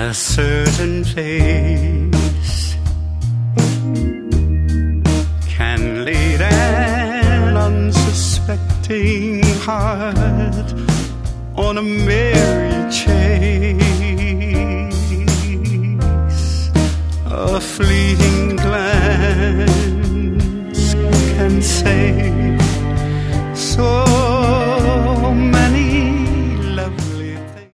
A certain face can lead an unsuspecting heart on a merry chase. A fleeting glance can say